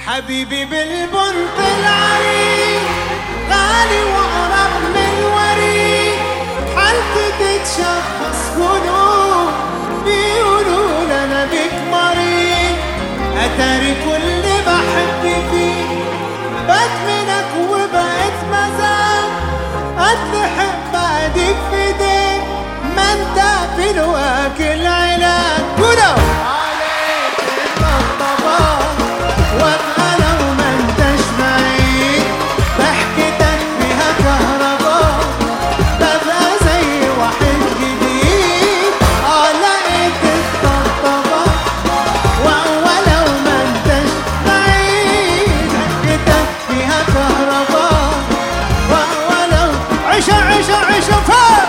حبيبي بالبنط العريق غالي وأقرب من الوريق، حالتي تتشخص قلوب بيقولوا لنا بك مريض، أتاري كل بحب فيك بات منك وبقيت مزاج، أتحب أديك في ايديك ما انت في الواك العلاج. كلو عليك الطبطبات وابقى لو ما انتش بعيد، ضحكتك فيها كهرباء ببقى زي واحد جديد. لقيت الطبطبات ولو ما انتش بعيد، ضحكتك فيها كهرباء ولو عيشة عيشة عيشة فوق.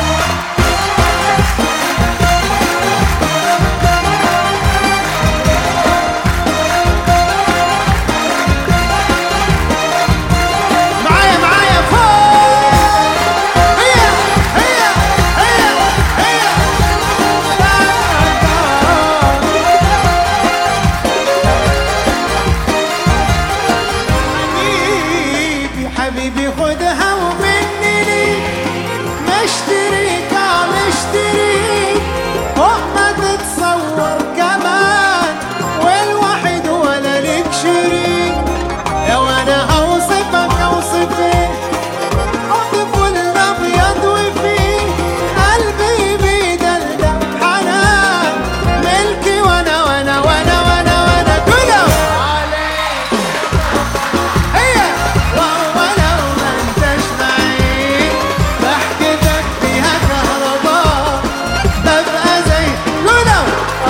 حبيبي خدها ومني ليك، مشتريك مشتريك فوق ما تتصور كمان، والوحيد ولا ليك شريك. لو انا اوصفك اوصفك حب الابيض وفيه قلبي بيدلدل حنان، ملكي وانا وانا وانا وانا وانا كله عليك. هي ولو ما انتش بعيد، ضحكتك فيها كهرباء ببقى زي كله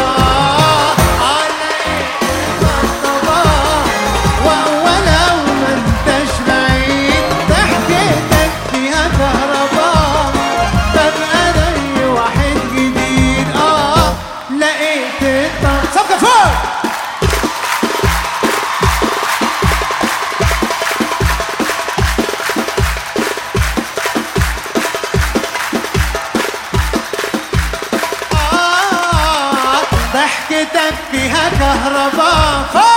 عليك الطبطبات، ولو ما انتش بعيد، ضحكتك فيها كهرباء ببقى زي واحد جديد. لقيت صفقة فوق. ضحكتك فيها كهرباء فوق.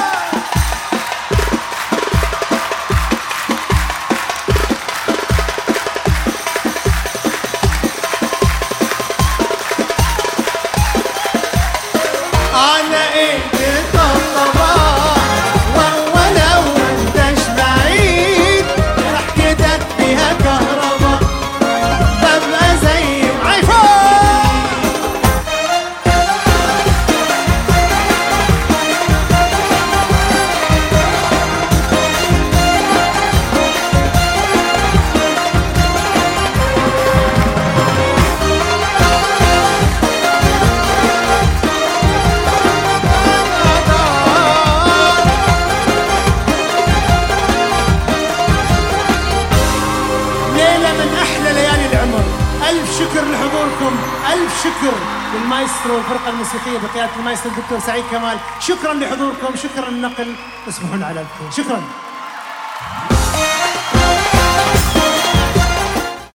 لقيت الطبطبات ولو ما انتش بعيد، ضحكتك فيها كهرباء ببقى زي عيفوق. ألف شكر لحضوركم، ألف شكر للمايسترو والفرقة الموسيقية بقيادة المايسترو الدكتور سعيد كمال. شكرا لحضوركم، شكرا للنقل، اسمحوا لنا على الخير. شكرا.